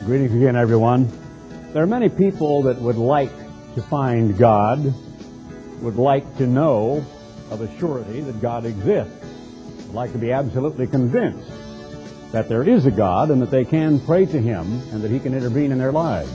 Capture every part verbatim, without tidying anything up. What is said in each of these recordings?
Greetings again, everyone. There are many people that would like to find God, would like to know of a surety that God exists, would like to be absolutely convinced that there is a God and that they can pray to Him and that He can intervene in their lives.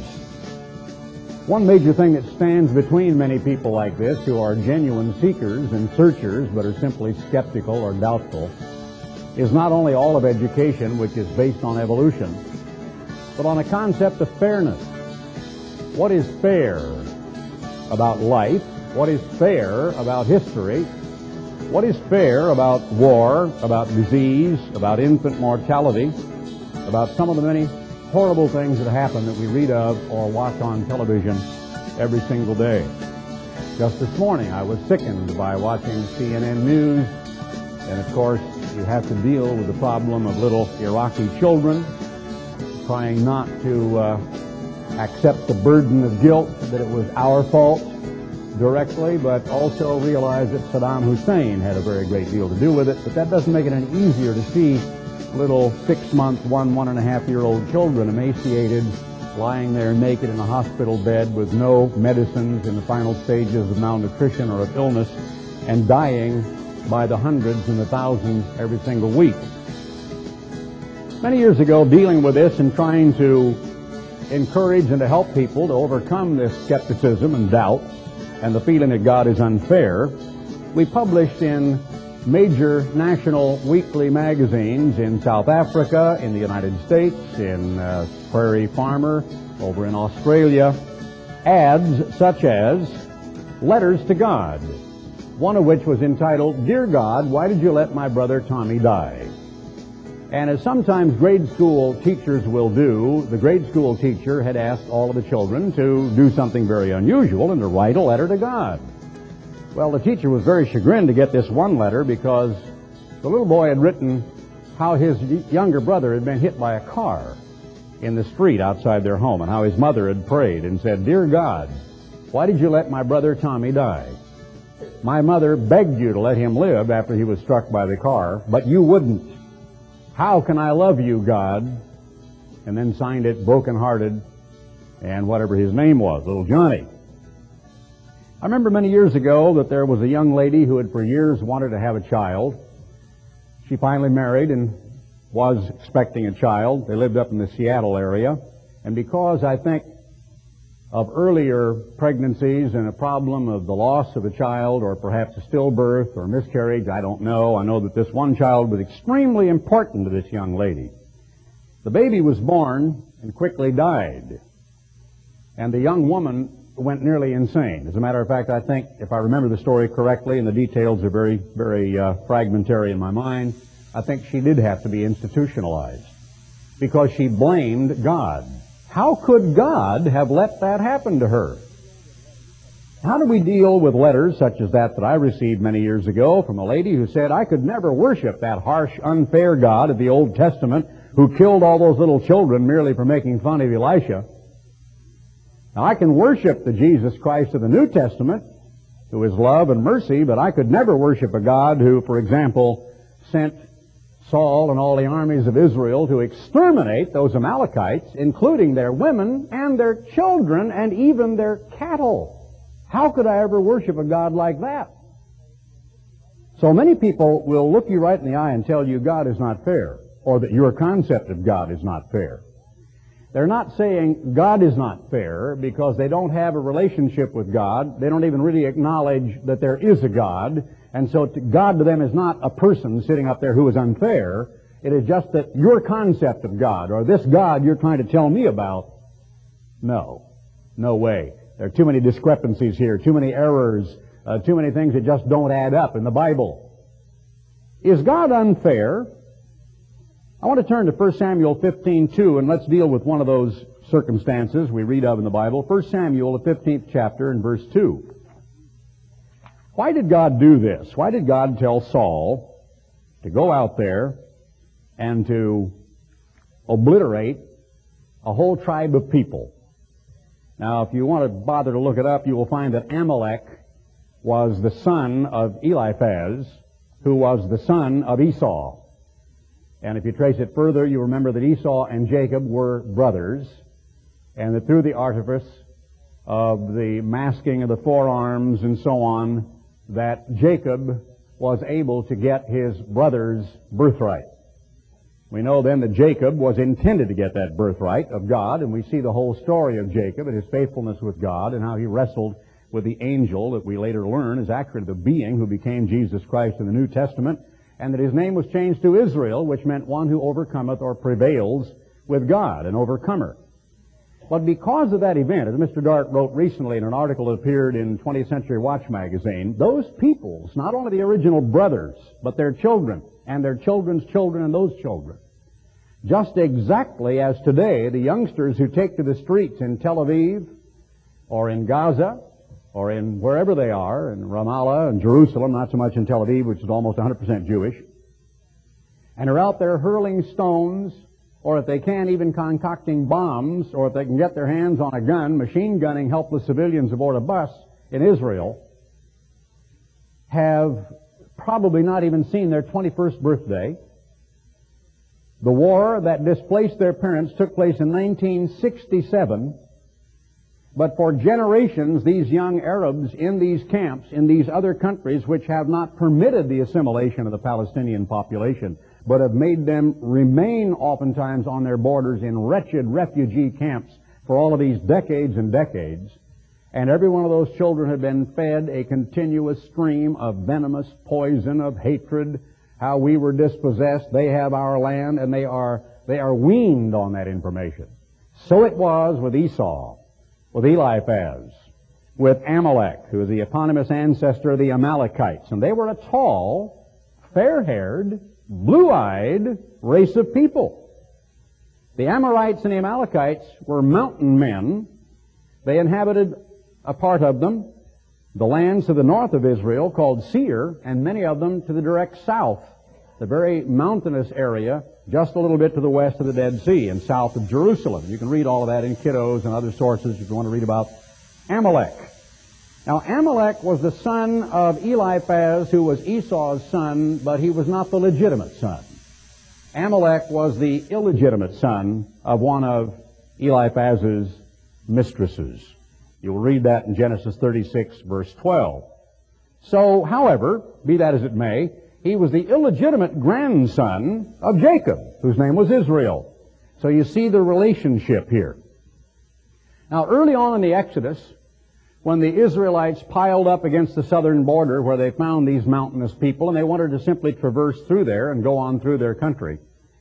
One major thing that stands between many people like this, who are genuine seekers and searchers but are simply skeptical or doubtful, is not only all of education, which is based on evolution, but on a concept of fairness. What is fair about life? What is fair about history? What is fair about war, about disease, about infant mortality, about some of the many horrible things that happen that we read of or watch on television every single day? Just this morning, I was sickened by watching C N N News, and of course, you have to deal with the problem of little Iraqi children trying not to uh, accept the burden of guilt that it was our fault directly, but also realize that Saddam Hussein had a very great deal to do with it. But that doesn't make it any easier to see little six-month, one, one-and-a-half-year-old children emaciated, lying there naked in a hospital bed with no medicines, in the final stages of malnutrition or of illness, and dying by the hundreds and the thousands every single week. Many years ago, dealing with this and trying to encourage and to help people to overcome this skepticism and doubt and the feeling that God is unfair, we published in major national weekly magazines in South Africa, in the United States, in uh, Prairie Farmer, over in Australia, ads such as Letters to God, one of which was entitled, "Dear God, why did you let my brother Tommy die?" And as sometimes grade school teachers will do, the grade school teacher had asked all of the children to do something very unusual and to write a letter to God. Well, the teacher was very chagrined to get this one letter because the little boy had written how his younger brother had been hit by a car in the street outside their home, and how his mother had prayed and said, "Dear God, why did you let my brother Tommy die? My mother begged you to let him live after he was struck by the car, but you wouldn't. How can I love you, God?" And then signed it broken-hearted and whatever his name was, little Johnny. I remember many years ago that there was a young lady who had for years wanted to have a child. She finally married and was expecting a child. They lived up in the Seattle area. And because, I think, of earlier pregnancies and a problem of the loss of a child, or perhaps a stillbirth or miscarriage, I don't know. I know that this one child was extremely important to this young lady. The baby was born and quickly died, and the young woman went nearly insane. As a matter of fact, I think, if I remember the story correctly, and the details are very, very uh, fragmentary in my mind, I think she did have to be institutionalized because she blamed God. How could God have let that happen to her? How do we deal with letters such as that that I received many years ago from a lady who said, "I could never worship that harsh, unfair God of the Old Testament who killed all those little children merely for making fun of Elisha. Now, I can worship the Jesus Christ of the New Testament, who is love and mercy, but I could never worship a God who, for example, sent Saul and all the armies of Israel to exterminate those Amalekites, including their women and their children and even their cattle. How could I ever worship a God like that?" So many people will look you right in the eye and tell you God is not fair, or that your concept of God is not fair. They're not saying God is not fair because they don't have a relationship with God. They don't even really acknowledge that there is a God. And so to God to them is not a person sitting up there who is unfair. It is just that your concept of God, or this God you're trying to tell me about, no, no way. There are too many discrepancies here, too many errors, uh, too many things that just don't add up in the Bible. Is God unfair? I want to turn to First Samuel fifteen two, and let's deal with one of those circumstances we read of in the Bible. First Samuel, the fifteenth chapter, and verse two. Why did God do this? Why did God tell Saul to go out there and to obliterate a whole tribe of people? Now, if you want to bother to look it up, you will find that Amalek was the son of Eliphaz, who was the son of Esau. And if you trace it further, you remember that Esau and Jacob were brothers. and that through the artifice of the masking of the forearms and so on, that Jacob was able to get his brother's birthright. We know then that Jacob was intended to get that birthright of God, and we see the whole story of Jacob and his faithfulness with God and how he wrestled with the angel that we later learn is actually the being who became Jesus Christ in the New Testament, and that his name was changed to Israel, which meant one who overcometh or prevails with God, an overcomer. But because of that event, as Mister Dart wrote recently in an article that appeared in twentieth Century Watch magazine, those peoples, not only the original brothers, but their children, and their children's children and those children, just exactly as today the youngsters who take to the streets in Tel Aviv or in Gaza or in wherever they are, in Ramallah and Jerusalem, not so much in Tel Aviv, which is almost one hundred percent Jewish, and are out there hurling stones, or if they can, even concocting bombs, or if they can get their hands on a gun, machine gunning helpless civilians aboard a bus in Israel, have probably not even seen their twenty-first birthday. The war that displaced their parents took place in nineteen sixty-seven, but for generations these young Arabs in these camps, in these other countries which have not permitted the assimilation of the Palestinian population, but have made them remain oftentimes on their borders in wretched refugee camps for all of these decades and decades. And every one of those children had been fed a continuous stream of venomous poison, of hatred, how we were dispossessed, they have our land, and they are, they are weaned on that information. So it was with Esau, with Eliphaz, with Amalek, who is the eponymous ancestor of the Amalekites. And they were a tall, fair-haired, blue-eyed race of people. The Amorites and the Amalekites were mountain men. They inhabited a part of them, the lands to the north of Israel called Seir, and many of them to the direct south, the very mountainous area just a little bit to the west of the Dead Sea and south of Jerusalem. You can read all of that in Kiddos and other sources if you want to read about Amalek. Now, Amalek was the son of Eliphaz, who was Esau's son, but he was not the legitimate son. Amalek was the illegitimate son of one of Eliphaz's mistresses. You'll read that in Genesis thirty-six, verse twelve. So, however, be that as it may, he was the illegitimate grandson of Jacob, whose name was Israel. So you see the relationship here. Now, early on in the Exodus, when the Israelites piled up against the southern border where they found these mountainous people and they wanted to simply traverse through there and go on through their country,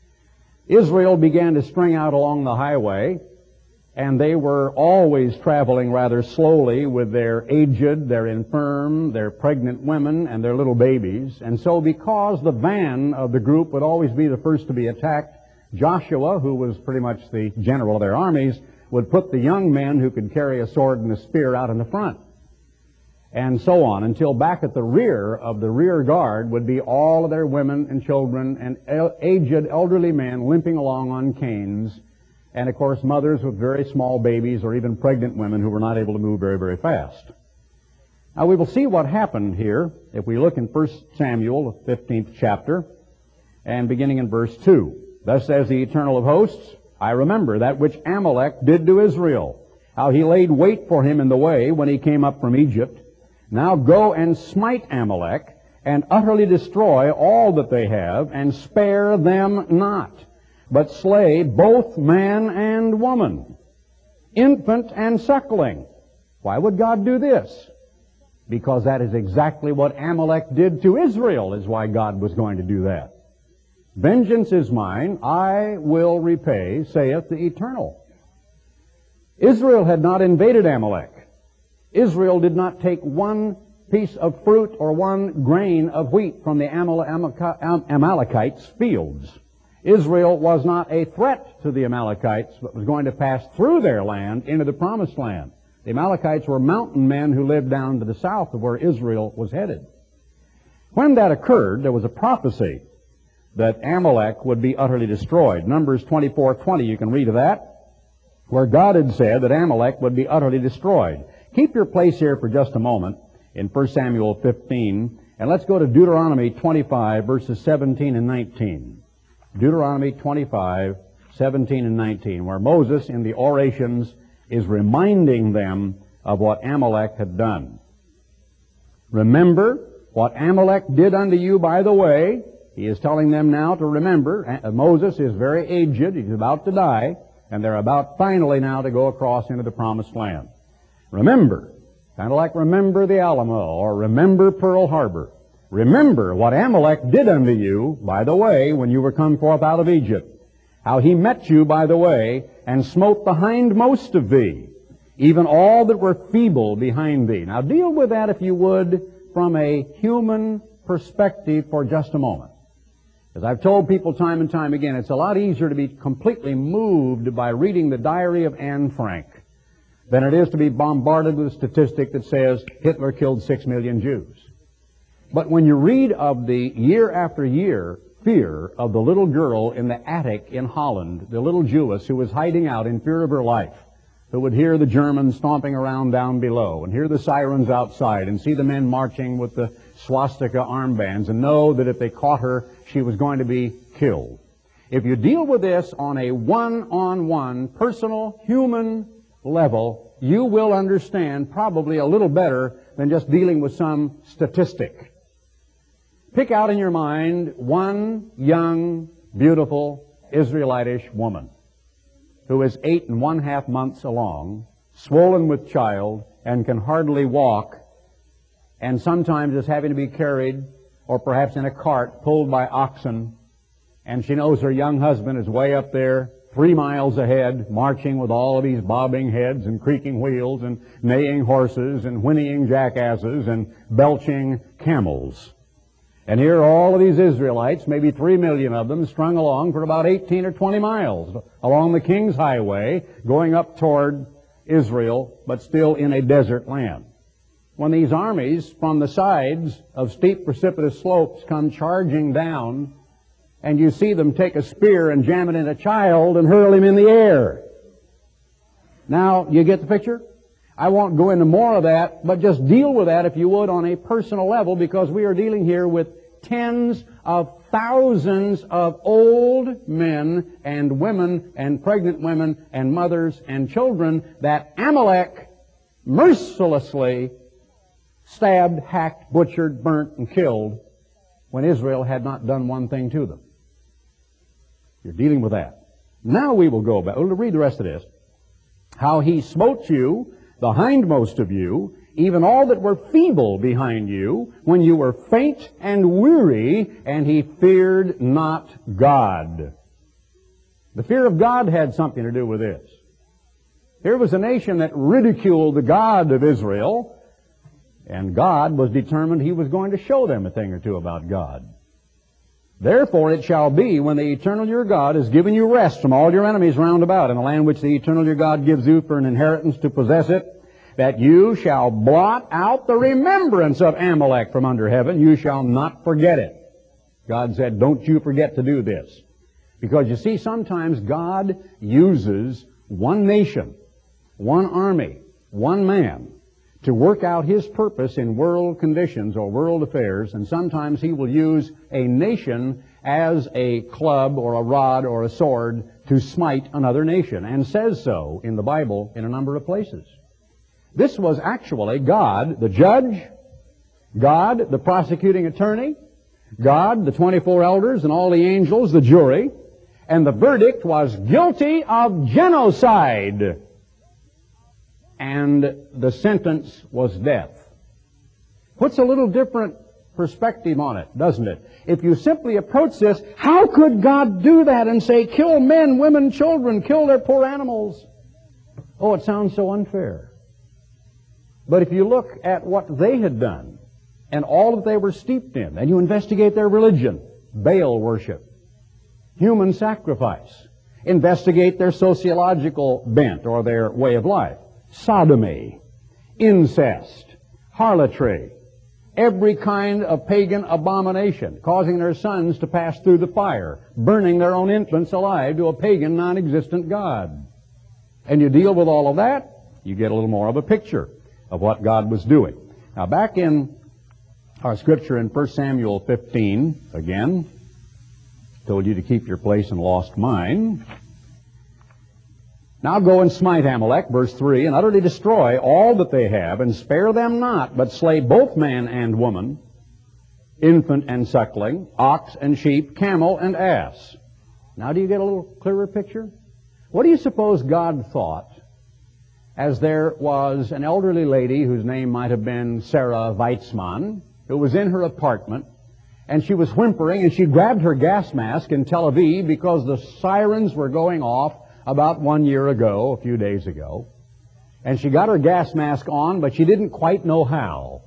Israel began to string out along the highway, and they were always traveling rather slowly with their aged, their infirm, their pregnant women, and their little babies. And so because the van of the group would always be the first to be attacked, Joshua, who was pretty much the general of their armies, would put the young men who could carry a sword and a spear out in the front. And so on, until back at the rear of the rear guard would be all of their women and children and el- aged elderly men limping along on canes, and of course mothers with very small babies or even pregnant women who were not able to move very, very fast. Now we will see what happened here if we look in First Samuel, the fifteenth chapter, and beginning in verse two. Thus says the Eternal of Hosts, I remember that which Amalek did to Israel, how he laid wait for him in the way when he came up from Egypt. Now go and smite Amalek, and utterly destroy all that they have, and spare them not, but slay both man and woman, infant and suckling. Why would God do this? Because that is exactly what Amalek did to Israel, is why God was going to do that. Vengeance is mine, I will repay, saith the Eternal. Israel had not invaded Amalek. Israel did not take one piece of fruit or one grain of wheat from the Amal- Amal- Amalekites' fields. Israel was not a threat to the Amalekites, but was going to pass through their land into the Promised Land. The Amalekites were mountain men who lived down to the south of where Israel was headed. When that occurred, there was a prophecy that Amalek would be utterly destroyed. Numbers twenty-four twenty, you can read of that, where God had said that Amalek would be utterly destroyed. Keep your place here for just a moment in First Samuel fifteen, and let's go to Deuteronomy twenty-five, verses seventeen and nineteen. Deuteronomy twenty-five, seventeen and nineteen, where Moses in the orations is reminding them of what Amalek had done. Remember what Amalek did unto you by the way. He is telling them now to remember. Moses is very aged. He's about to die. And they're about finally now to go across into the promised land. Remember, kind of like remember the Alamo or remember Pearl Harbor. Remember what Amalek did unto you by the way when you were come forth out of Egypt. How he met you by the way and smote the hindmost of thee, even all that were feeble behind thee. Now deal with that, if you would, from a human perspective for just a moment. As I've told people time and time again, it's a lot easier to be completely moved by reading the diary of Anne Frank than it is to be bombarded with a statistic that says Hitler killed six million Jews. But when you read of the year after year fear of the little girl in the attic in Holland, the little Jewess who was hiding out in fear of her life, who would hear the Germans stomping around down below and hear the sirens outside and see the men marching with the swastika armbands and know that if they caught her, she was going to be killed. If you deal with this on a one-on-one, personal, human level, you will understand probably a little better than just dealing with some statistic. Pick out in your mind one young, beautiful, Israelitish woman who is eight and one half months along, swollen with child, and can hardly walk, and sometimes is having to be carried, or perhaps in a cart, pulled by oxen, and she knows her young husband is way up there, three miles ahead, marching with all of these bobbing heads and creaking wheels and neighing horses and whinnying jackasses and belching camels. And here are all of these Israelites, maybe three million of them, strung along for about eighteen or twenty miles along the King's Highway, going up toward Israel, but still in a desert land. When these armies from the sides of steep precipitous slopes come charging down, and you see them take a spear and jam it in a child and hurl him in the air. Now, you get the picture? I won't go into more of that, but just deal with that, if you would, on a personal level, because we are dealing here with tens of thousands of old men and women and pregnant women and mothers and children that Amalek mercilessly stabbed, hacked, butchered, burnt, and killed when Israel had not done one thing to them. You're dealing with that. Now we will go back. We'll read the rest of this. How he smote you, the hindmost of you, even all that were feeble behind you, when you were faint and weary, and he feared not God. The fear of God had something to do with this. Here was a nation that ridiculed the God of Israel, and God was determined he was going to show them a thing or two about God. Therefore it shall be, when the eternal your God has given you rest from all your enemies round about, in a land which the eternal your God gives you for an inheritance to possess it, that you shall blot out the remembrance of Amalek from under heaven. You shall not forget it. God said, don't you forget to do this. Because you see, sometimes God uses one nation, one army, one man, to work out His purpose in world conditions or world affairs, and sometimes He will use a nation as a club or a rod or a sword to smite another nation, and says so in the Bible in a number of places. This was actually God, the judge, God, the prosecuting attorney, God, the twenty-four elders, and all the angels, the jury, and the verdict was guilty of genocide. And the sentence was death. Puts a little different perspective on it, doesn't it? If you simply approach this, how could God do that and say, kill men, women, children, kill their poor animals? Oh, it sounds so unfair. But if you look at what they had done and all that they were steeped in, and you investigate their religion, Baal worship, human sacrifice, investigate their sociological bent or their way of life, sodomy, incest, harlotry, every kind of pagan abomination, causing their sons to pass through the fire, burning their own infants alive to a pagan, non-existent God. And you deal with all of that, you get a little more of a picture of what God was doing. Now, back in our scripture in First Samuel fifteen, again, told you to keep your place and lost mine. Now go and smite Amalek, verse three, and utterly destroy all that they have, and spare them not, but slay both man and woman, infant and suckling, ox and sheep, camel and ass. Now do you get a little clearer picture? What do you suppose God thought as there was an elderly lady whose name might have been Sarah Weitzman, who was in her apartment, and she was whimpering, and she grabbed her gas mask in Tel Aviv because the sirens were going off about one year ago, a few days ago. And she got her gas mask on, but she didn't quite know how.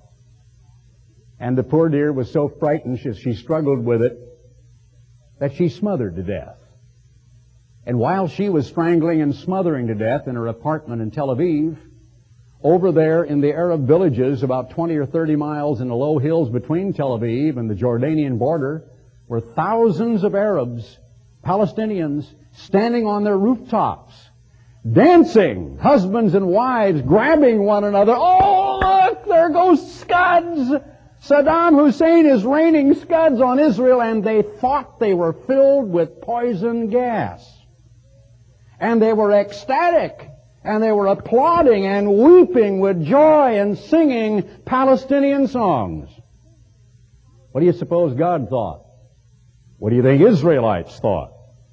And the poor dear was so frightened as she struggled with it that she smothered to death. And while she was strangling and smothering to death in her apartment in Tel Aviv, over there in the Arab villages about twenty or thirty miles in the low hills between Tel Aviv and the Jordanian border were thousands of Arabs, Palestinians, standing on their rooftops, dancing, husbands and wives grabbing one another. Oh, look, there goes Scuds! Saddam Hussein is raining Scuds on Israel, and they thought they were filled with poison gas. And they were ecstatic, and they were applauding and weeping with joy and singing Palestinian songs. What do you suppose God thought? What do you think Israelites thought?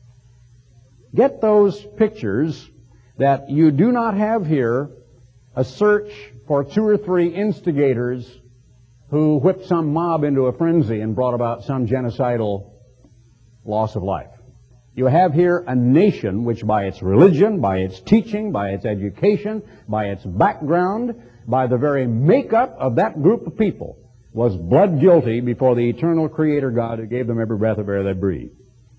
Get those pictures that you do not have here, a search for two or three instigators who whipped some mob into a frenzy and brought about some genocidal loss of life. You have here a nation which by its religion, by its teaching, by its education, by its background, by the very makeup of that group of people, was blood guilty before the eternal Creator God who gave them every breath of air they breathed.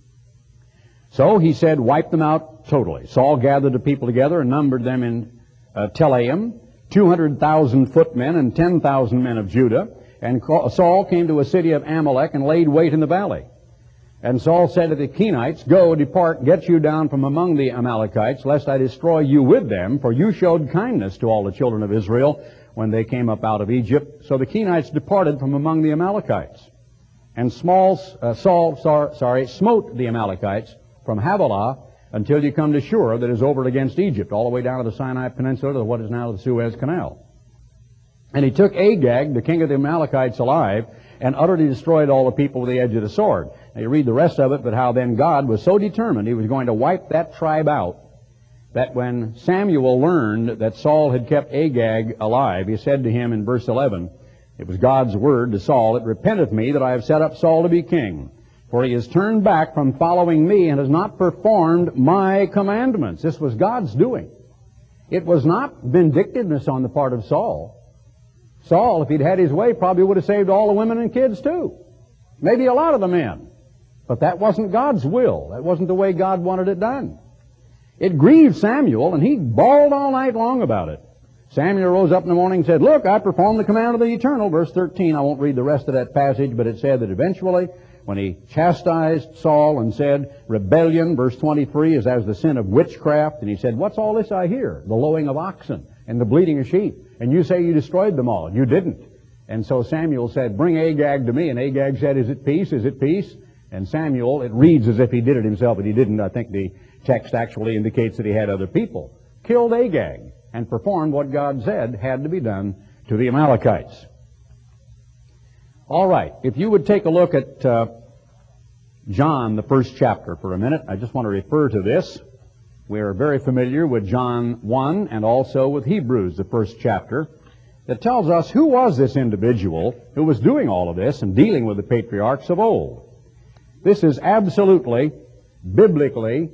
So he said, wipe them out totally. Saul gathered the people together and numbered them in uh, Telaim, two hundred thousand footmen and ten thousand men of Judah. And Saul came to a city of Amalek and laid wait in the valley. And Saul said to the Kenites, go, depart, get you down from among the Amalekites, lest I destroy you with them, for you showed kindness to all the children of Israel when they came up out of Egypt. So the Kenites departed from among the Amalekites. And small, uh, Saul sor, sorry, smote the Amalekites from Havilah until you come to Shur, that is over against Egypt, all the way down to the Sinai Peninsula to what is now the Suez Canal. And he took Agag, the king of the Amalekites, alive, and utterly destroyed all the people with the edge of the sword. Now you read the rest of it, but how then God was so determined he was going to wipe that tribe out, that when Samuel learned that Saul had kept Agag alive, he said to him in verse eleven, it was God's word to Saul, it repenteth me that I have set up Saul to be king, for he has turned back from following me and has not performed my commandments. This was God's doing. It was not vindictiveness on the part of Saul. Saul, if he'd had his way, probably would have saved all the women and kids too. Maybe a lot of the men. But that wasn't God's will. That wasn't the way God wanted it done. It grieved Samuel, and he bawled all night long about it. Samuel rose up in the morning and said, look, I performed the command of the Eternal. Verse thirteen, I won't read the rest of that passage, but it said that eventually, when he chastised Saul and said, rebellion, verse twenty-three, is as the sin of witchcraft, and he said, what's all this I hear? The lowing of oxen and the bleating of sheep. And you say you destroyed them all. You didn't. And so Samuel said, bring Agag to me. And Agag said, is it peace? Is it peace? And Samuel, it reads as if he did it himself, but he didn't. I think the text actually indicates that he had other people. Killed Agag and performed what God said had to be done to the Amalekites. All right. If you would take a look at uh, John, the first chapter, for a minute. I just want to refer to this. We are very familiar with John one and also with Hebrews, the first chapter, that tells us who was this individual who was doing all of this and dealing with the patriarchs of old. This is absolutely, biblically,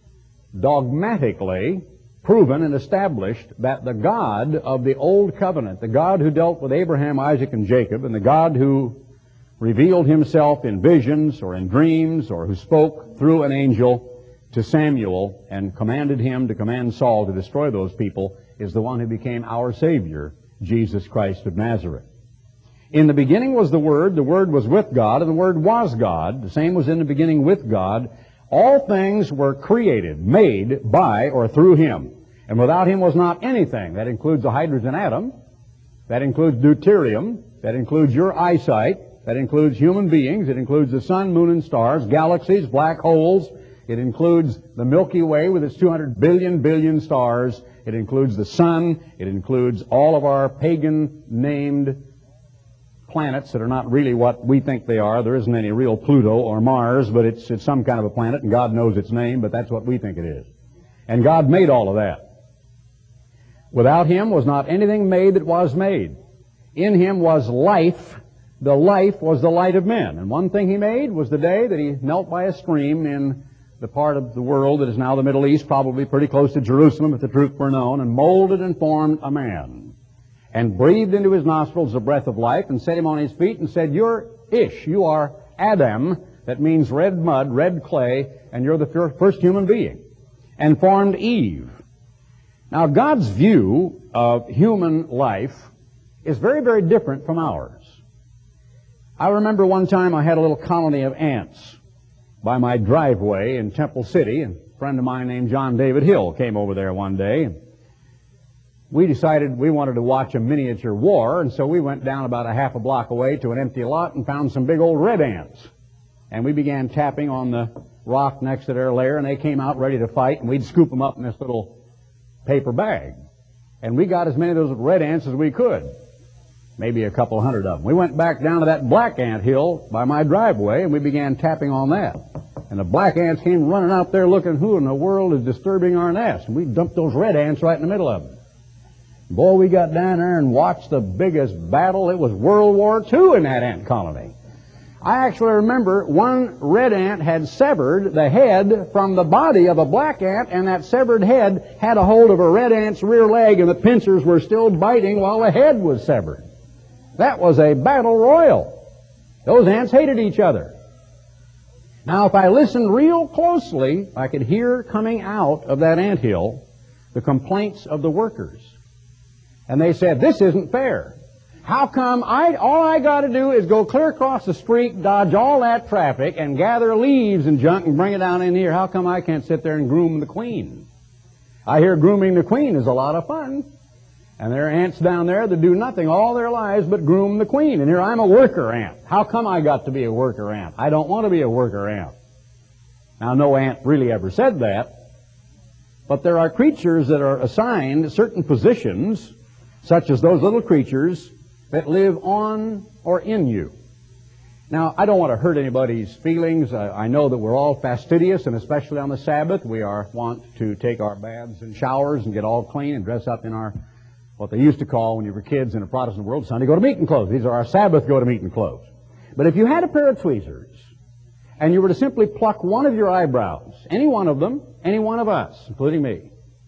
dogmatically proven and established that the God of the Old Covenant, the God who dealt with Abraham, Isaac, and Jacob, and the God who revealed himself in visions or in dreams or who spoke through an angel to Samuel and commanded him to command Saul to destroy those people, is the one who became our Savior, Jesus Christ of Nazareth. In the beginning was the Word, the Word was with God, and the Word was God. The same was in the beginning with God. All things were created, made by or through Him. And without Him was not anything. That includes the hydrogen atom. That includes deuterium. That includes your eyesight. That includes human beings. It includes the sun, moon, and stars, galaxies, black holes. It includes the Milky Way with its two hundred billion billion stars. It includes the sun. It includes all of our pagan-named planets that are not really what we think they are. There isn't any real Pluto or Mars, but it's, it's some kind of a planet, and God knows its name, but that's what we think it is. And God made all of that. Without Him was not anything made that was made. In Him was life. The life was the light of men. And one thing He made was the day that He knelt by a stream in the part of the world that is now the Middle East, probably pretty close to Jerusalem if the truth were known, and molded and formed a man, and breathed into his nostrils the breath of life, and set him on his feet, and said, "You're Ish, you are Adam," that means red mud, red clay, and you're the first human being, and formed Eve. Now, God's view of human life is very, very different from ours. I remember one time I had a little colony of ants by my driveway in Temple City, and a friend of mine named John David Hill came over there one day. We decided we wanted to watch a miniature war, and so we went down about a half a block away to an empty lot and found some big old red ants. And we began tapping on the rock next to their lair, and they came out ready to fight, and we'd scoop them up in this little paper bag. And we got as many of those red ants as we could, maybe a couple hundred of them. We went back down to that black ant hill by my driveway, and we began tapping on that. And the black ants came running out there looking, who in the world is disturbing our nest? And we dumped those red ants right in the middle of them. Boy, we got down there and watched the biggest battle. It was World War Two in that ant colony. I actually remember one red ant had severed the head from the body of a black ant, and that severed head had a hold of a red ant's rear leg, and the pincers were still biting while the head was severed. That was a battle royal. Those ants hated each other. Now, if I listened real closely, I could hear coming out of that anthill the complaints of the workers. And they said, "This isn't fair. How come I, all I got to do is go clear across the street, dodge all that traffic, and gather leaves and junk and bring it down in here? How come I can't sit there and groom the queen? I hear grooming the queen is a lot of fun. And there are ants down there that do nothing all their lives but groom the queen. And here I'm a worker ant. How come I got to be a worker ant? I don't want to be a worker ant." Now, no ant really ever said that. But there are creatures that are assigned certain positions, such as those little creatures that live on or in you. Now, I don't want to hurt anybody's feelings. I, I know that we're all fastidious, and especially on the Sabbath, we are want to take our baths and showers and get all clean and dress up in our, what they used to call when you were kids in a Protestant world, Sunday go-to-meeting clothes. These are our Sabbath go-to-meeting clothes. But if you had a pair of tweezers, and you were to simply pluck one of your eyebrows, any one of them, any one of us, including me,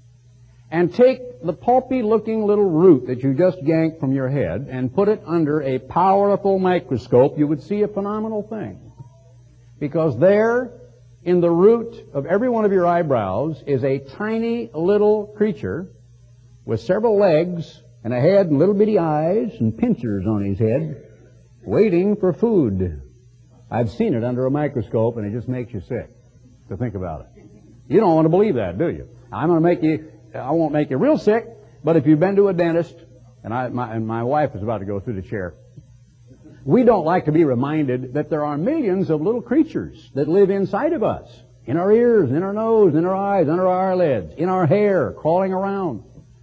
and take the pulpy-looking little root that you just yanked from your head and put it under a powerful microscope, you would see a phenomenal thing. Because there, in the root of every one of your eyebrows, is a tiny little creature with several legs and a head and little bitty eyes and pincers on his head, waiting for food. I've seen it under a microscope, and it just makes you sick to think about it. You don't want to believe that, do you? I'm going to make you... I won't make you real sick, but if you've been to a dentist, and, I, my, and my wife is about to go through the chair, we don't like to be reminded that there are millions of little creatures that live inside of us, in our ears, in our nose, in our eyes, under our eyelids, in our hair, crawling around.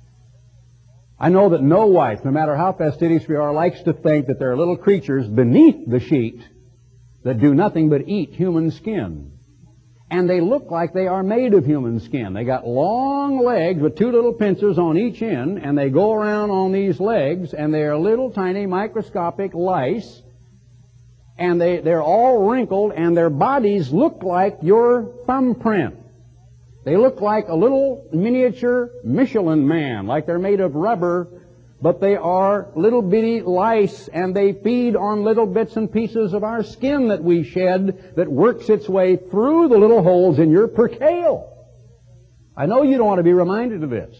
I know that no wife, no matter how fastidious we are, likes to think that there are little creatures beneath the sheet that do nothing but eat human skin. And they look like they are made of human skin. They got long legs with two little pincers on each end, and they go around on these legs, and they are little tiny microscopic lice, and they, they're all wrinkled, and their bodies look like your thumbprint. They look like a little miniature Michelin man, like they're made of rubber, but they are little bitty lice, and they feed on little bits and pieces of our skin that we shed that works its way through the little holes in your percale. I know you don't want to be reminded of this.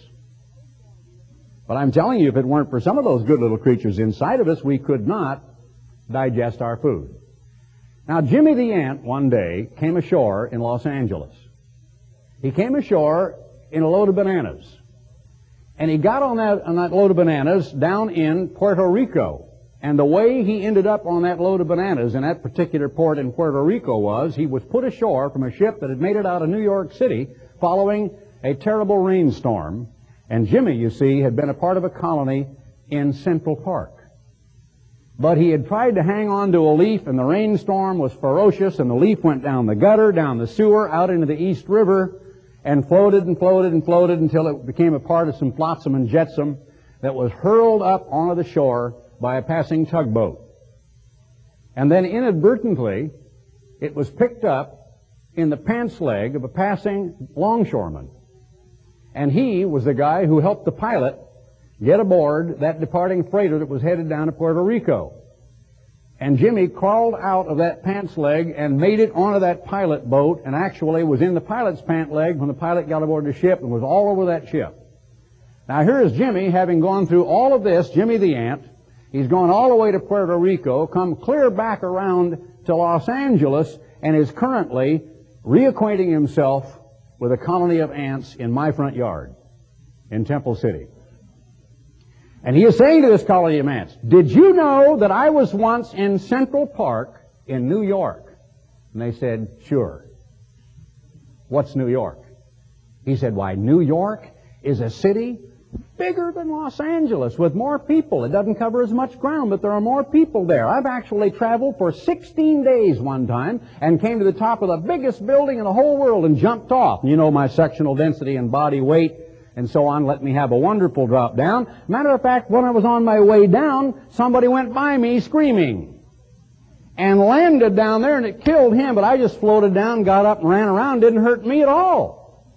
But I'm telling you, if it weren't for some of those good little creatures inside of us, we could not digest our food. Now, Jimmy the Ant one day came ashore in Los Angeles. He came ashore in a load of bananas. And he got on that, on that load of bananas down in Puerto Rico. And the way he ended up on that load of bananas in that particular port in Puerto Rico was he was put ashore from a ship that had made it out of New York City following a terrible rainstorm. And Jimmy, you see, had been a part of a colony in Central Park. But he had tried to hang on to a leaf, and the rainstorm was ferocious, and the leaf went down the gutter, down the sewer, out into the East River, and floated and floated and floated until it became a part of some flotsam and jetsam that was hurled up onto the shore by a passing tugboat. And then inadvertently, it was picked up in the pants leg of a passing longshoreman. And he was the guy who helped the pilot get aboard that departing freighter that was headed down to Puerto Rico. And Jimmy crawled out of that pants leg and made it onto that pilot boat, and actually was in the pilot's pant leg when the pilot got aboard the ship and was all over that ship. Now here is Jimmy, having gone through all of this, Jimmy the Ant. He's gone all the way to Puerto Rico, come clear back around to Los Angeles, and is currently reacquainting himself with a colony of ants in my front yard in Temple City. And he is saying to this colony of ants, did you know that I was once in Central Park in New York? And they said, sure. What's New York? He said, why, New York is a city bigger than Los Angeles with more people. It doesn't cover as much ground, but there are more people there. I've actually traveled for sixteen days one time and came to the top of the biggest building in the whole world and jumped off. You know my sectional density and body weight and so on let me have a wonderful drop down. Matter of fact, when I was on my way down, somebody went by me screaming and landed down there, and it killed him, but I just floated down, got up and ran around. Didn't hurt me at all.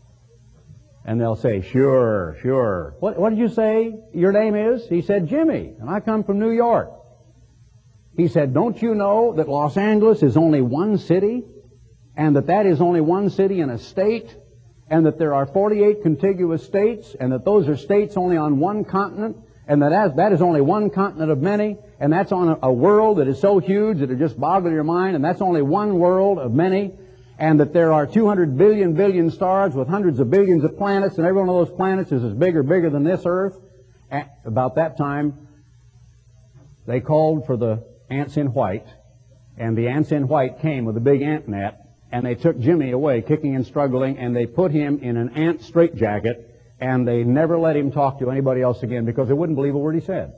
And they'll say, sure, sure. What, what did you say your name is? He said, Jimmy, and I come from New York. He said, don't you know that Los Angeles is only one city, and that that is only one city in a state, and that there are forty-eight contiguous states, and that those are states only on one continent, and that as, that is only one continent of many, and that's on a, a world that is so huge that it just boggles your mind, and that's only one world of many, and that there are two hundred billion billion stars with hundreds of billions of planets, and every one of those planets is as big or bigger than this Earth. At about that time, they called for the ants in white, and the ants in white came with a big ant net, and they took Jimmy away, kicking and struggling, and they put him in an ant straitjacket, and they never let him talk to anybody else again because they wouldn't believe a word he said.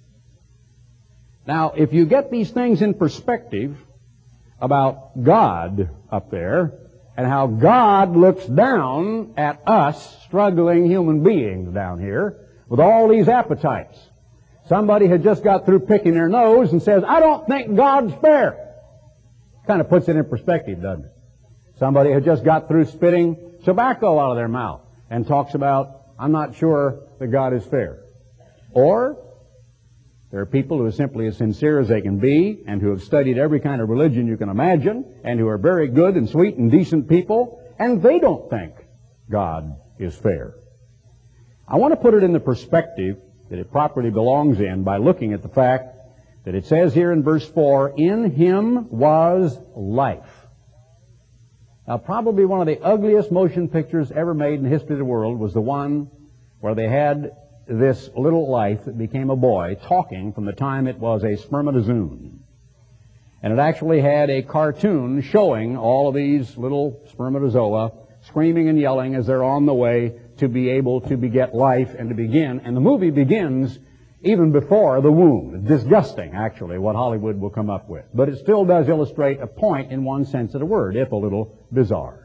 Now, if you get these things in perspective about God up there, and how God looks down at us struggling human beings down here with all these appetites. Somebody had just got through picking their nose and says, I don't think God's fair. Kind of puts it in perspective, doesn't it? Somebody had just got through spitting tobacco out of their mouth and talks about, I'm not sure that God is fair. Or there are people who are simply as sincere as they can be and who have studied every kind of religion you can imagine and who are very good and sweet and decent people, and they don't think God is fair. I want to put it in the perspective that it properly belongs in by looking at the fact that it says here in verse four, in him was life. Now, probably one of the ugliest motion pictures ever made in the history of the world was the one where they had this little life that became a boy talking from the time it was a spermatozoon. And it actually had a cartoon showing all of these little spermatozoa screaming and yelling as they're on the way to be able to beget life and to begin. And the movie begins even before the womb. It's disgusting, actually, what Hollywood will come up with. But it still does illustrate a point in one sense of the word, if a little bizarre.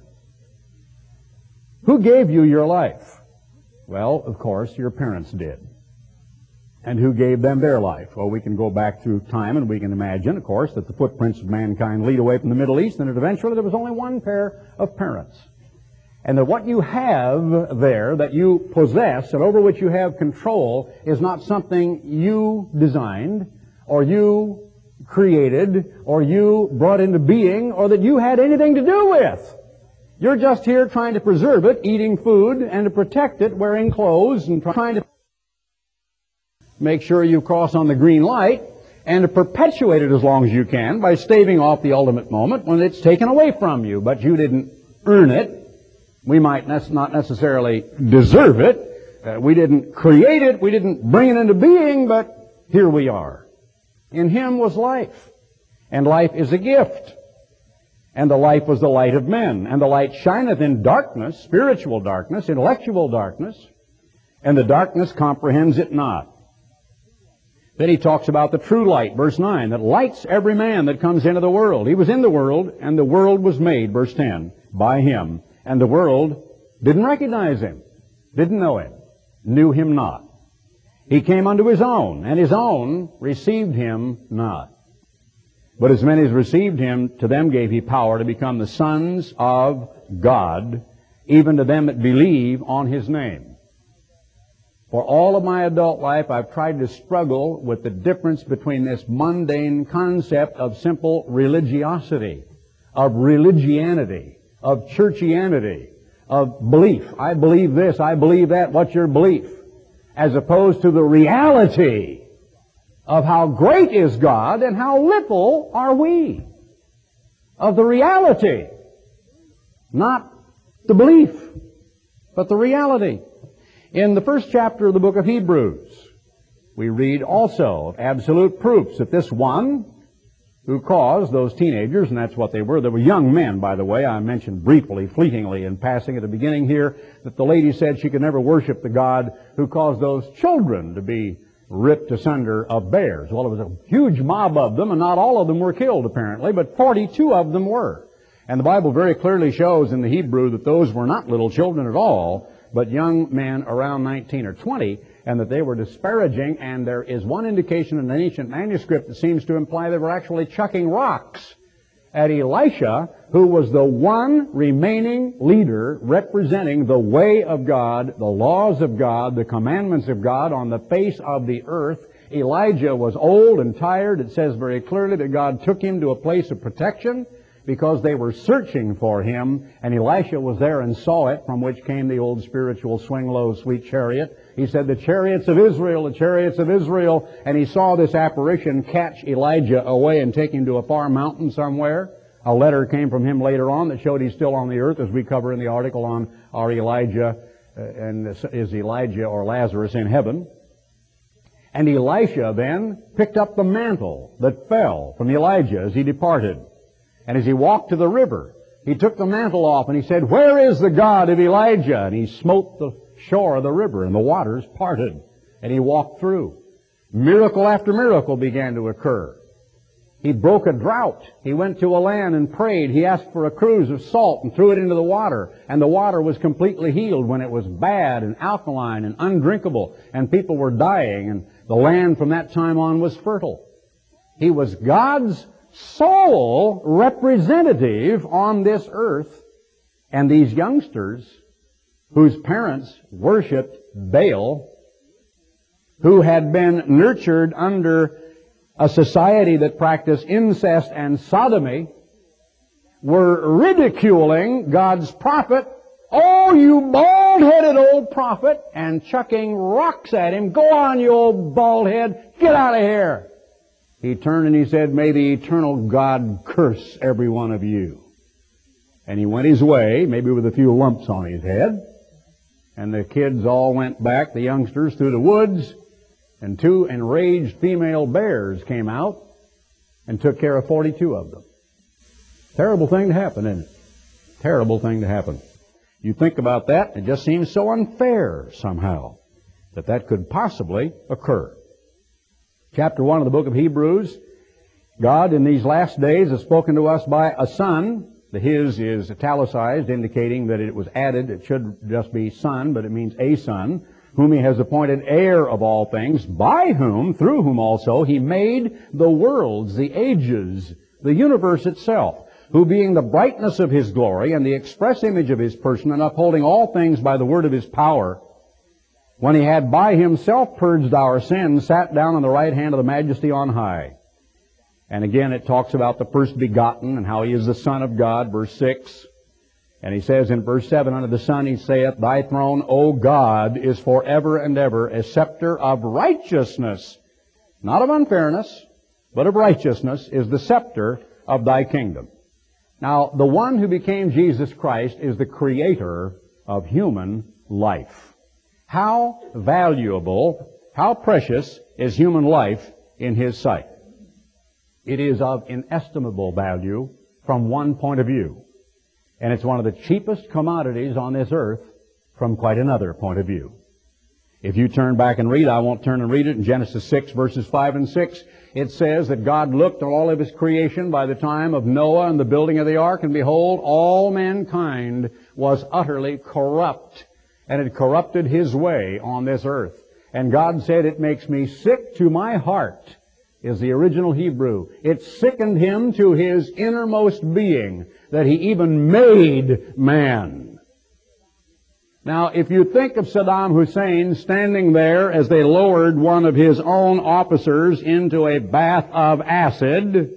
Who gave you your life? Well, of course, your parents did. And who gave them their life? Well, we can go back through time and we can imagine, of course, that the footprints of mankind lead away from the Middle East, and that eventually there was only one pair of parents. And that what you have there, that you possess, and over which you have control, is not something you designed, or you created, or you brought into being, or that you had anything to do with. You're just here trying to preserve it, eating food, and to protect it, wearing clothes, and trying to make sure you cross on the green light, and to perpetuate it as long as you can by staving off the ultimate moment when it's taken away from you. But you didn't earn it. We might not necessarily deserve it. Uh, we didn't create it. We didn't bring it into being, but here we are. In Him was life, and life is a gift. And the life was the light of men. And the light shineth in darkness, spiritual darkness, intellectual darkness, and the darkness comprehends it not. Then he talks about the true light, verse nine, that lights every man that comes into the world. He was in the world, and the world was made, verse ten, by Him. And the world didn't recognize Him, didn't know Him, knew Him not. He came unto His own, and His own received Him not. But as many as received Him, to them gave He power to become the sons of God, even to them that believe on His name. For all of my adult life, I've tried to struggle with the difference between this mundane concept of simple religiosity, of religianity, of churchianity, of belief. I believe this, I believe that, what's your belief? As opposed to the reality of how great is God and how little are we. Of the reality. Not the belief, but the reality. In the first chapter of the book of Hebrews, we read also of absolute proofs that this one who caused those teenagers, and that's what they were, they were young men, by the way. I mentioned briefly, fleetingly, in passing at the beginning here, that the lady said she could never worship the God who caused those children to be ripped asunder of bears. Well, it was a huge mob of them, and not all of them were killed, apparently, but forty-two of them were. And the Bible very clearly shows in the Hebrew that those were not little children at all, but young men around nineteen or twenty, and that they were disparaging, and there is one indication in an ancient manuscript that seems to imply they were actually chucking rocks at Elisha, who was the one remaining leader representing the way of God, the laws of God, the commandments of God on the face of the earth. Elijah was old and tired. It says very clearly that God took him to a place of protection because they were searching for him, and Elisha was there and saw it, from which came the old spiritual swing low, sweet chariot. He said, the chariots of Israel, the chariots of Israel, and he saw this apparition catch Elijah away and take him to a far mountain somewhere. A letter came from him later on that showed he's still on the earth, as we cover in the article on our Elijah, uh, and is Elijah or Lazarus in heaven. And Elisha then picked up the mantle that fell from Elijah as he departed. And as he walked to the river, he took the mantle off and he said, where is the God of Elijah? And he smote the shore of the river and the waters parted. And he walked through. Miracle after miracle began to occur. He broke a drought. He went to a land and prayed. He asked for a cruse of salt and threw it into the water. And the water was completely healed when it was bad and alkaline and undrinkable. And people were dying. And the land from that time on was fertile. He was God's sole representative on this earth, and these youngsters whose parents worshipped Baal, who had been nurtured under a society that practiced incest and sodomy, were ridiculing God's prophet. Oh, you bald-headed old prophet, and chucking rocks at him. Go on, you old bald head, get out of here. He turned and he said, may the eternal God curse every one of you. And he went his way, maybe with a few lumps on his head. And the kids all went back, the youngsters, through the woods. And two enraged female bears came out and took care of forty-two of them. Terrible thing to happen, isn't it? Terrible thing to happen. You think about that, it just seems so unfair somehow that that could possibly occur. Chapter one of the book of Hebrews, God in these last days has spoken to us by a Son. The His is italicized, indicating that it was added. It should just be Son, but it means a Son, whom He has appointed heir of all things, by whom, through whom also, He made the worlds, the ages, the universe itself, who being the brightness of His glory and the express image of His person, and upholding all things by the word of His power, when He had by Himself purged our sins, sat down on the right hand of the Majesty on high. And again it talks about the first begotten and how He is the Son of God, verse six. And He says in verse seven, unto the Son He saith, thy throne, O God, is forever and ever, a scepter of righteousness. Not of unfairness, but of righteousness is the scepter of thy kingdom. Now, the one who became Jesus Christ is the creator of human life. How valuable, how precious is human life in His sight? It is of inestimable value from one point of view. And it's one of the cheapest commodities on this earth from quite another point of view. If you turn back and read, I won't turn and read it, in Genesis six, verses five and six, it says that God looked at all of His creation by the time of Noah and the building of the ark, and behold, all mankind was utterly corrupt, and had corrupted His way on this earth. And God said, it makes me sick to my heart, is the original Hebrew. It sickened Him to His innermost being that He even made man. Now, if you think of Saddam Hussein standing there as they lowered one of his own officers into a bath of acid,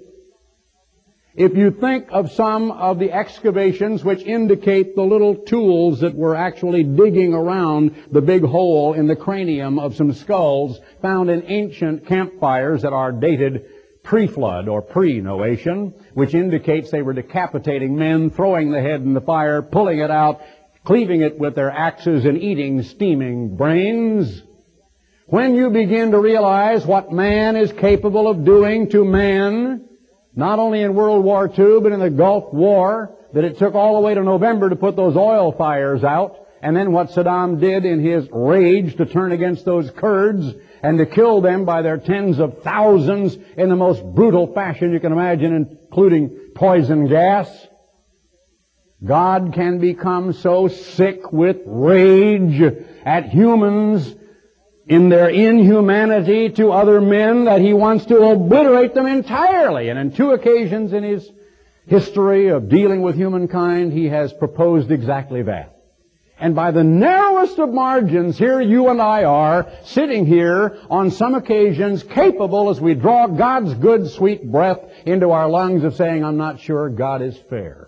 if you think of some of the excavations which indicate the little tools that were actually digging around the big hole in the cranium of some skulls found in ancient campfires that are dated pre-flood or pre-Noation, which indicates they were decapitating men, throwing the head in the fire, pulling it out, cleaving it with their axes and eating steaming brains. When you begin to realize what man is capable of doing to man, not only in World War Two, but in the Gulf War, that it took all the way to November to put those oil fires out, and then what Saddam did in his rage to turn against those Kurds and to kill them by their tens of thousands in the most brutal fashion you can imagine, including poison gas. God can become so sick with rage at humans in their inhumanity to other men that He wants to obliterate them entirely. And on two occasions in His history of dealing with humankind, He has proposed exactly that. And by the narrowest of margins, here you and I are, sitting here on some occasions, capable as we draw God's good, sweet breath into our lungs of saying, I'm not sure God is fair.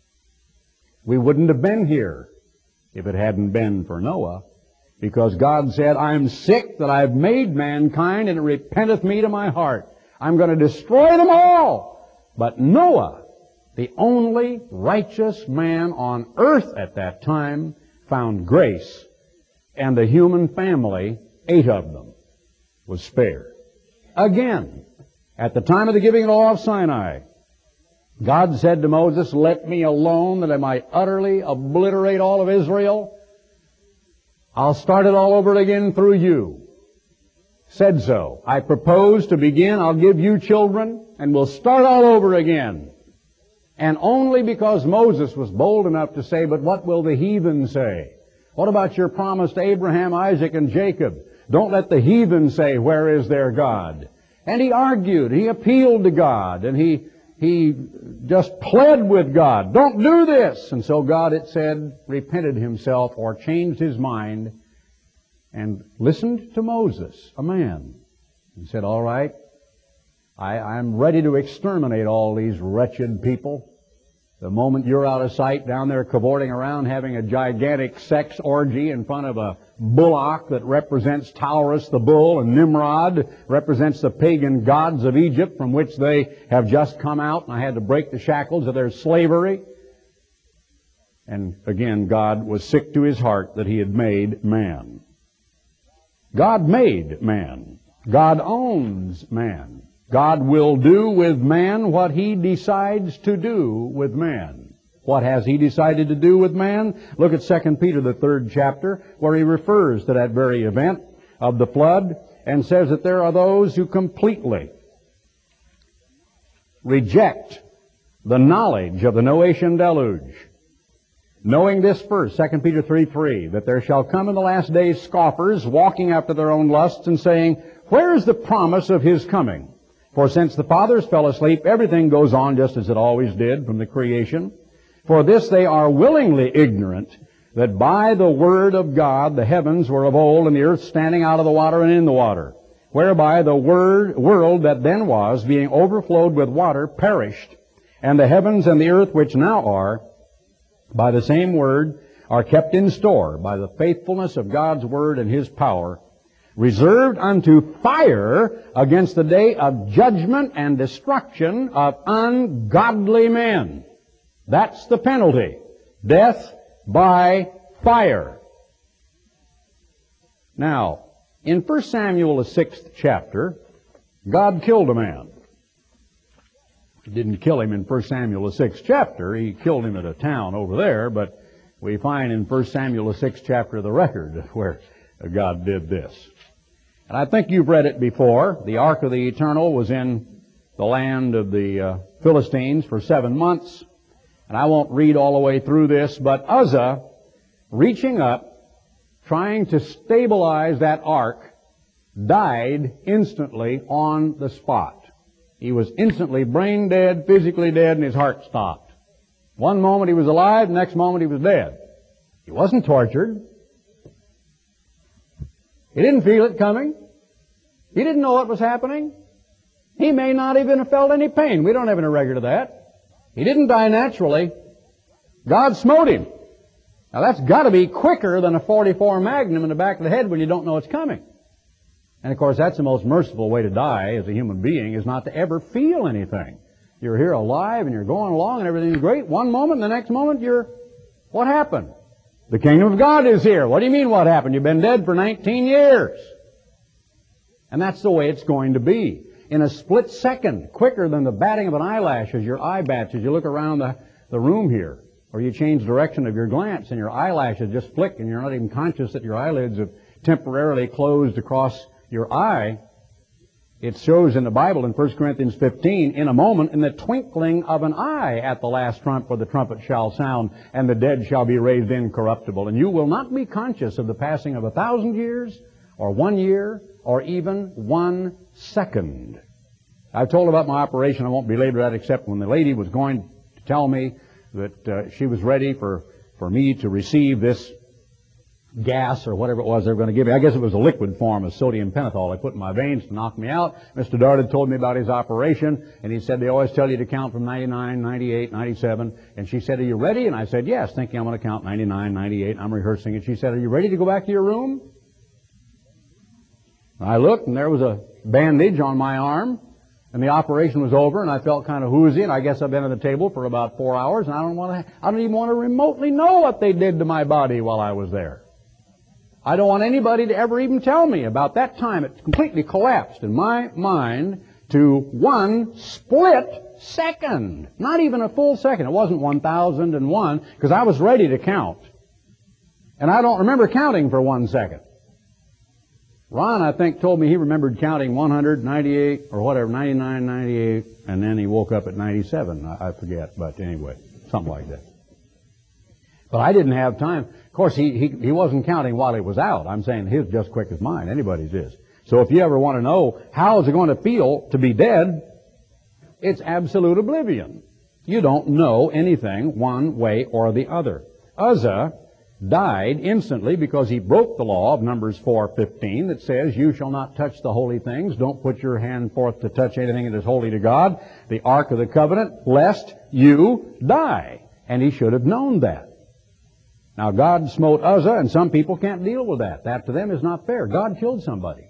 We wouldn't have been here if it hadn't been for Noah, because God said, I am sick that I have made mankind, and it repenteth me to my heart. I'm going to destroy them all. But Noah, the only righteous man on earth at that time, found grace, and the human family, eight of them, was spared. Again, at the time of the giving of the law of Sinai, God said to Moses, let me alone that I might utterly obliterate all of Israel. I'll start it all over again through you. Said so. I propose to begin. I'll give you children, and we'll start all over again. And only because Moses was bold enough to say, but what will the heathen say? What about your promise to Abraham, Isaac, and Jacob? Don't let the heathen say, where is their God? And he argued, he appealed to God, and he He just pled with God, don't do this. And so God, it said, repented Himself or changed His mind and listened to Moses, a man, and said, all right, I, I'm ready to exterminate all these wretched people. The moment you're out of sight down there cavorting around having a gigantic sex orgy in front of a bullock that represents Taurus the bull, and Nimrod represents the pagan gods of Egypt from which they have just come out, and I had to break the shackles of their slavery. And again, God was sick to His heart that He had made man. God made man. God owns man. God will do with man what He decides to do with man. What has He decided to do with man? Look at Second Peter, the third chapter, where he refers to that very event of the flood and says that there are those who completely reject the knowledge of the Noachian deluge. Knowing this first, Second Peter three three, that there shall come in the last days scoffers, walking after their own lusts, and saying, where is the promise of His coming? For since the fathers fell asleep, everything goes on just as it always did from the creation. For this they are willingly ignorant, that by the word of God the heavens were of old, and the earth standing out of the water and in the water, whereby the word, world that then was, being overflowed with water, perished, and the heavens and the earth which now are, by the same word, are kept in store by the faithfulness of God's word and His power, reserved unto fire against the day of judgment and destruction of ungodly men. That's the penalty. Death by fire. Now, in First Samuel, the sixth chapter, God killed a man. He didn't kill him in First Samuel, the sixth chapter. He killed him at a town over there, but we find in First Samuel, the sixth chapter, the record where God did this. And I think you've read it before. The Ark of the Eternal was in the land of the uh, Philistines for seven months. And I won't read all the way through this, but Uzzah, reaching up, trying to stabilize that ark, died instantly on the spot. He was instantly brain dead, physically dead, and his heart stopped. One moment he was alive, the next moment he was dead. He wasn't tortured. He didn't feel it coming. He didn't know what was happening. He may not even have felt any pain. We don't have any record of that. He didn't die naturally. God smote him. Now that's got to be quicker than a forty-four Magnum in the back of the head when you don't know it's coming. And of course that's the most merciful way to die as a human being, is not to ever feel anything. You're here alive and you're going along and everything's great. One moment, the next moment you're, what happened? The kingdom of God is here. What do you mean what happened? You've been dead for nineteen years. And that's the way it's going to be. In a split second, quicker than the batting of an eyelash as your eye bats as you look around the, the room here. Or you change direction of your glance and your eyelashes just flick and you're not even conscious that your eyelids have temporarily closed across your eye. It shows in the Bible in First Corinthians fifteen, in a moment, in the twinkling of an eye at the last trump, for the trumpet shall sound, and the dead shall be raised incorruptible. And you will not be conscious of the passing of a thousand years, or one year, or even one second. I've told about my operation. I won't belabor that, except when the lady was going to tell me that uh, she was ready for, for me to receive this gas or whatever it was they were going to give me. I guess it was a liquid form of sodium pentothal they put in my veins to knock me out. Mister Dart had told me about his operation, and he said they always tell you to count from ninety-nine, ninety-eight, ninety-seven. And she said, are you ready? And I said, yes, thinking I'm going to count ninety-nine, ninety-eight. I'm rehearsing. And she said, are you ready to go back to your room? And I looked, and there was a bandage on my arm, and the operation was over, and I felt kind of woozy, and I guess I've been at the table for about four hours, and I don't want to, I don't even want to remotely know what they did to my body while I was there. I don't want anybody to ever even tell me about that time. It completely collapsed in my mind to one split second. Not even a full second. It wasn't one thousand and one, because I was ready to count. And I don't remember counting for one second. Ron, I think, told me he remembered counting one hundred, ninety-eight, or whatever, ninety-nine, ninety-eight, and then he woke up at ninety-seven. I, I forget, but anyway, something like that. But I didn't have time. Of course, he, he, he wasn't counting while he was out. I'm saying his just quick as mine. Anybody's is. So if you ever want to know how is it going to feel to be dead, it's absolute oblivion. You don't know anything one way or the other. Uzzah died instantly because he broke the law of Numbers four fifteen that says, you shall not touch the holy things. Don't put your hand forth to touch anything that is holy to God, the Ark of the Covenant, lest you die. And he should have known that. Now, God smote Uzzah, and some people can't deal with that. That to them is not fair. God killed somebody.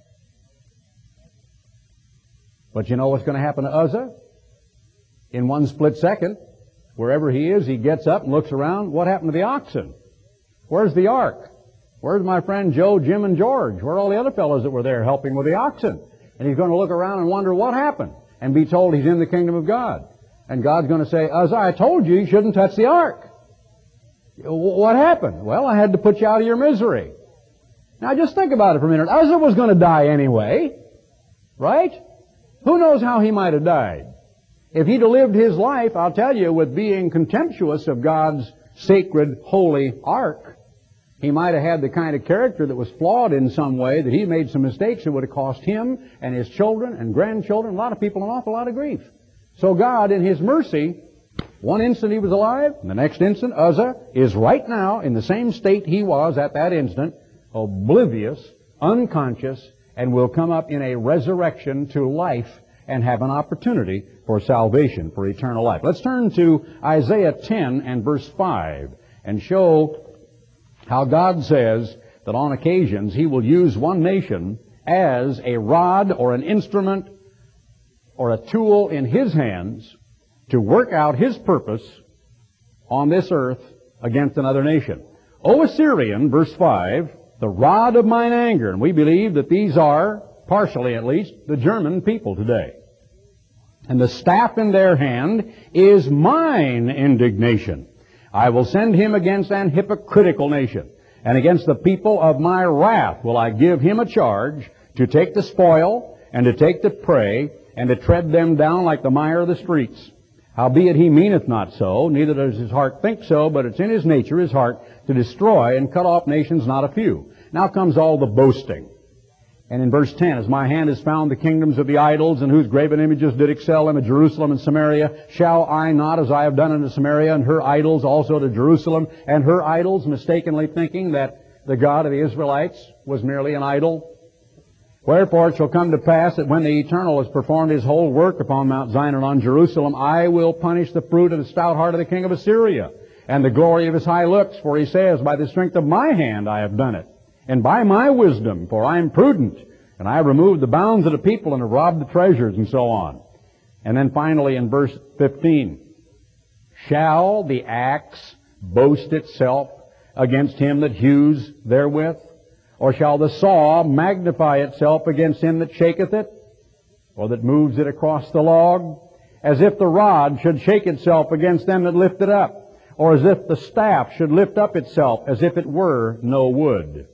But you know what's going to happen to Uzzah? In one split second, wherever he is, he gets up and looks around. What happened to the oxen? Where's the ark? Where's my friend Joe, Jim, and George? Where are all the other fellows that were there helping with the oxen? And he's going to look around and wonder what happened, and be told he's in the kingdom of God. And God's going to say, Uzzah, I told you you shouldn't touch the ark. What happened? Well, I had to put you out of your misery. Now just think about it for a minute. Uzzah was going to die anyway, right? Who knows how he might have died? If he'd have lived his life, I'll tell you, with being contemptuous of God's sacred, holy ark, he might have had the kind of character that was flawed in some way, that he made some mistakes that would have cost him and his children and grandchildren, a lot of people, an awful lot of grief. So God, in His mercy, one instant he was alive, and the next instant Uzzah is right now in the same state he was at that instant, oblivious, unconscious, and will come up in a resurrection to life and have an opportunity for salvation, for eternal life. Let's turn to Isaiah ten and verse five and show how God says that on occasions He will use one nation as a rod or an instrument or a tool in His hands to work out His purpose on this earth against another nation. O Assyrian, verse five, the rod of mine anger. And we believe that these are, partially at least, the German people today. and the staff in their hand is mine indignation. I will send him against an hypocritical nation, and against the people of my wrath will I give him a charge to take the spoil, and to take the prey, and to tread them down like the mire of the streets. Howbeit he meaneth not so, neither does his heart think so, but it's in his nature, his heart, to destroy and cut off nations not a few. Now comes all the boasting. And in verse ten, as my hand has found the kingdoms of the idols, and whose graven images did excel them at Jerusalem and Samaria, shall I not, as I have done unto Samaria and her idols, also to Jerusalem and her idols, mistakenly thinking that the God of the Israelites was merely an idol? Wherefore it shall come to pass that when the Eternal has performed his whole work upon Mount Zion and on Jerusalem, I will punish the fruit of the stout heart of the king of Assyria, and the glory of his high looks, for he says, by the strength of my hand I have done it, and by my wisdom, for I am prudent, and I have removed the bounds of the people and have robbed the treasures, and so on. And then finally in verse fifteen, shall the axe boast itself against him that hews therewith? Or shall the saw magnify itself against him that shaketh it, or that moves it across the log? As if the rod should shake itself against them that lift it up, or as if the staff should lift up itself, as if it were no wood.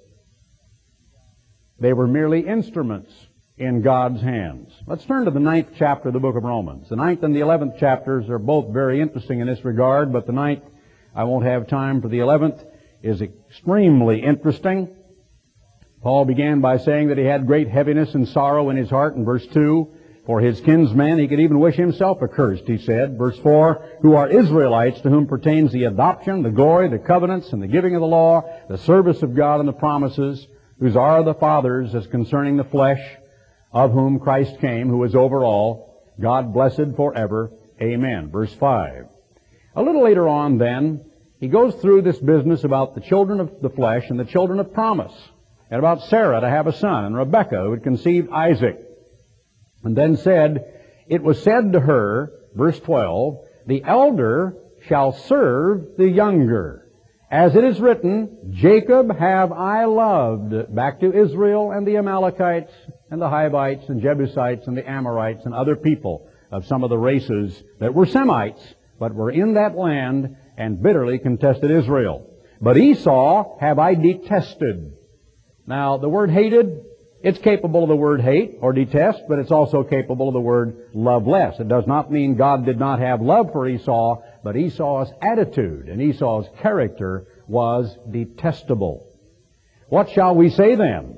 They were merely instruments in God's hands. Let's turn to the ninth chapter of the book of Romans. The ninth and the eleventh chapters are both very interesting in this regard, but the ninth, I won't have time for the eleventh, is extremely interesting. Paul began by saying that he had great heaviness and sorrow in his heart in verse two. For his kinsmen he could even wish himself accursed, he said. Verse four, who are Israelites, to whom pertains the adoption, the glory, the covenants, and the giving of the law, the service of God and the promises, whose are the fathers as concerning the flesh, of whom Christ came, who is over all, God blessed forever. Amen. Verse five. A little later on then, he goes through this business about the children of the flesh and the children of promise, and about Sarah to have a son, and Rebekah who had conceived Isaac. And then said, it was said to her, verse twelve, the elder shall serve the younger. As it is written, Jacob have I loved, back to Israel and the Amalekites and the Hivites and Jebusites and the Amorites and other people of some of the races that were Semites, but were in that land and bitterly contested Israel. But Esau have I detested. Now, the word hated, it's capable of the word hate or detest, but it's also capable of the word love less. It does not mean God did not have love for Esau, but Esau's attitude and Esau's character was detestable. What shall we say then?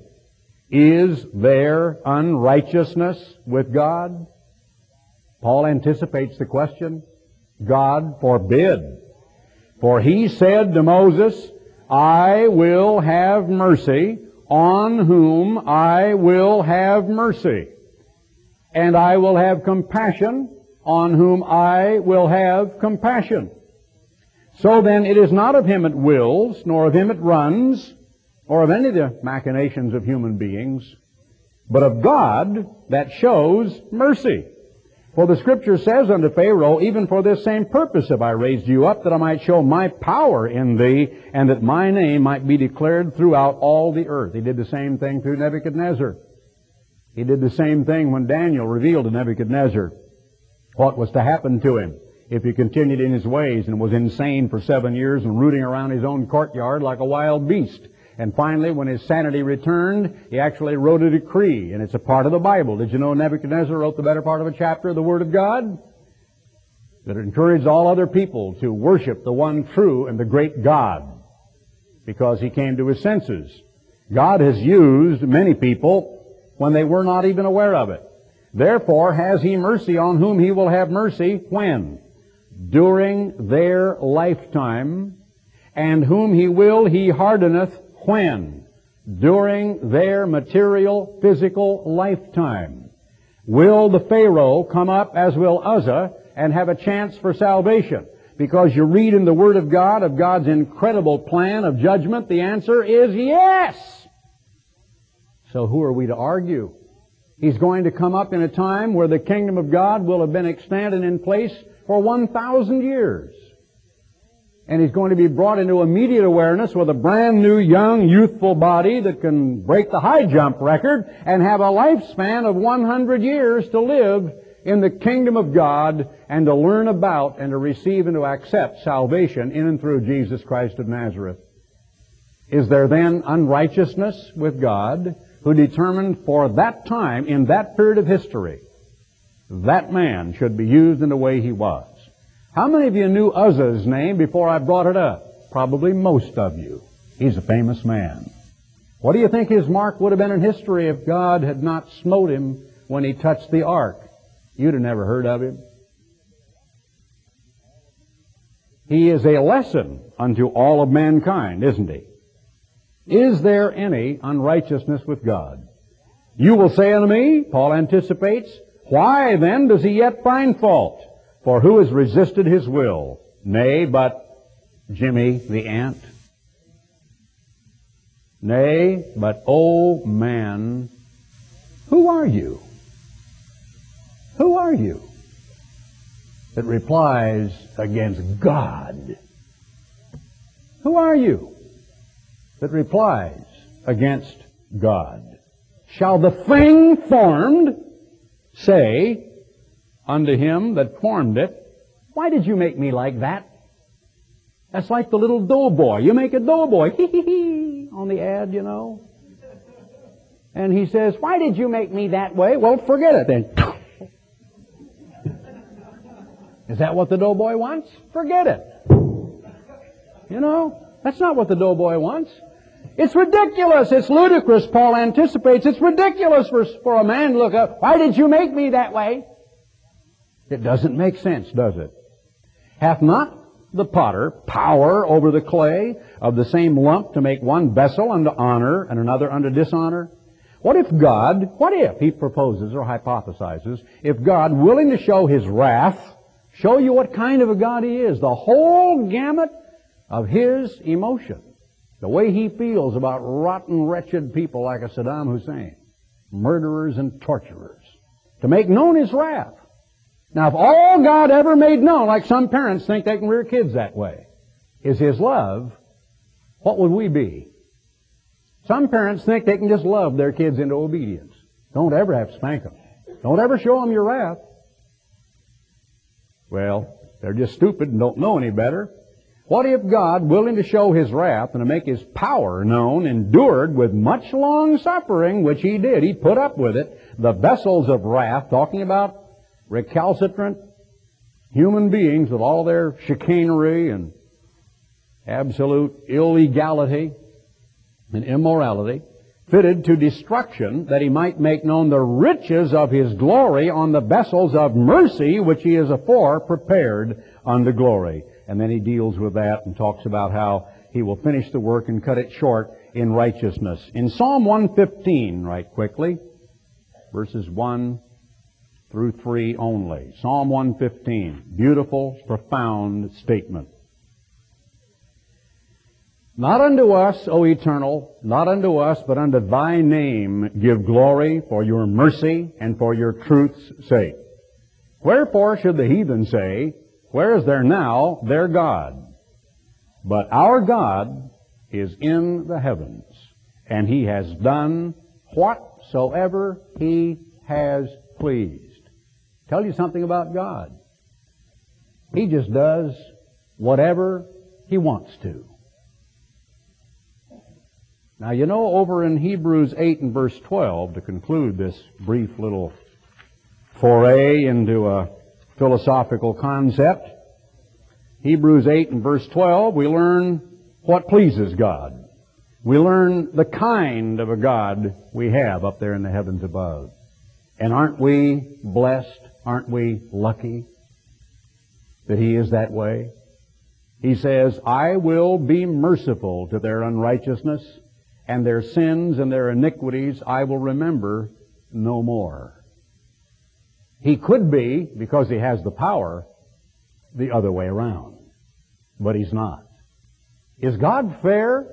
Is there unrighteousness with God? Paul anticipates the question. God forbid. For he said to Moses, I will have mercy on whom I will have mercy, and I will have compassion on whom I will have compassion. So then it is not of him that wills, nor of him that runs, or of any of the machinations of human beings, but of God that shows mercy. For the Scripture says unto Pharaoh, even for this same purpose have I raised you up, that I might show my power in thee, and that my name might be declared throughout all the earth. He did the same thing through Nebuchadnezzar. He did the same thing when Daniel revealed to Nebuchadnezzar what was to happen to him if he continued in his ways and was insane for seven years and rooting around his own courtyard like a wild beast. And finally, when his sanity returned, he actually wrote a decree, and it's a part of the Bible. Did you know Nebuchadnezzar wrote the better part of a chapter of the Word of God? That encouraged all other people to worship the one true and the great God, because he came to his senses. God has used many people when they were not even aware of it. Therefore has he mercy on whom he will have mercy. When? During their lifetime. And whom he will, he hardeneth. When? During their material, physical lifetime. Will the Pharaoh come up as will Uzzah and have a chance for salvation? Because you read in the Word of God of God's incredible plan of judgment, the answer is yes. So who are we to argue? He's going to come up in a time where the kingdom of God will have been extant and in place for one thousand years. And he's going to be brought into immediate awareness with a brand new, young, youthful body that can break the high jump record and have a lifespan of one hundred years to live in the kingdom of God and to learn about and to receive and to accept salvation in and through Jesus Christ of Nazareth. Is there then unrighteousness with God, who determined for that time, in that period of history, that man should be used in the way he was? How many of you knew Uzzah's name before I brought it up? Probably most of you. He's a famous man. What do you think his mark would have been in history if God had not smote him when he touched the ark? You'd have never heard of him. He is a lesson unto all of mankind, isn't he? Is there any unrighteousness with God? You will say unto me, Paul anticipates, why then does he yet find fault? For who has resisted his will? Nay, but Jimmy the ant. Nay, but, oh man, who are you? Who are you that replies against God? Who are you that replies against God? Shall the thing formed say unto him that formed it, why did you make me like that? That's like the little doughboy. You make a doughboy, hee hee hee, on the ad, you know. And he says, why did you make me that way? Well, forget it then. Is that what the doughboy wants? Forget it. You know, that's not what the doughboy wants. It's ridiculous. It's ludicrous, Paul anticipates. It's ridiculous for, for a man to look up, why did you make me that way? It doesn't make sense, does it? Hath not the potter power over the clay of the same lump to make one vessel unto honor and another unto dishonor? What if God, what if, he proposes or hypothesizes, if God, willing to show His wrath, show you what kind of a God He is, the whole gamut of His emotion, the way He feels about rotten, wretched people like a Saddam Hussein, murderers and torturers, to make known His wrath. Now, if all God ever made known, like some parents think they can rear kids that way, is His love, what would we be? Some parents think they can just love their kids into obedience. Don't ever have to spank them. Don't ever show them your wrath. Well, they're just stupid and don't know any better. What if God, willing to show His wrath and to make His power known, endured with much long suffering, which He did, He put up with it, the vessels of wrath, talking about recalcitrant human beings with all their chicanery and absolute illegality and immorality, fitted to destruction, that He might make known the riches of His glory on the vessels of mercy which He is afore prepared unto glory. And then He deals with that and talks about how He will finish the work and cut it short in righteousness. In Psalm one fifteen, right quickly, verses one through three only. Psalm one fifteen, beautiful, profound statement. Not unto us, O Eternal, not unto us, but unto Thy name give glory for Your mercy and for Your truth's sake. Wherefore should the heathen say, where is there now their God? But our God is in the heavens, and He has done whatsoever He has pleased. Tell you something about God. He just does whatever He wants to. Now, you know, over in Hebrews eight and verse twelve, to conclude this brief little foray into a philosophical concept, Hebrews eight and verse twelve, we learn what pleases God. We learn the kind of a God we have up there in the heavens above. And aren't we blessed? Aren't we lucky that He is that way? He says, I will be merciful to their unrighteousness, and their sins and their iniquities I will remember no more. He could be, because He has the power, the other way around. But He's not. Is God fair?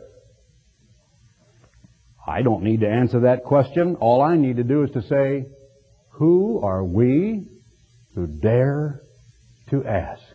I don't need to answer that question. All I need to do is to say, who are we who dare to ask?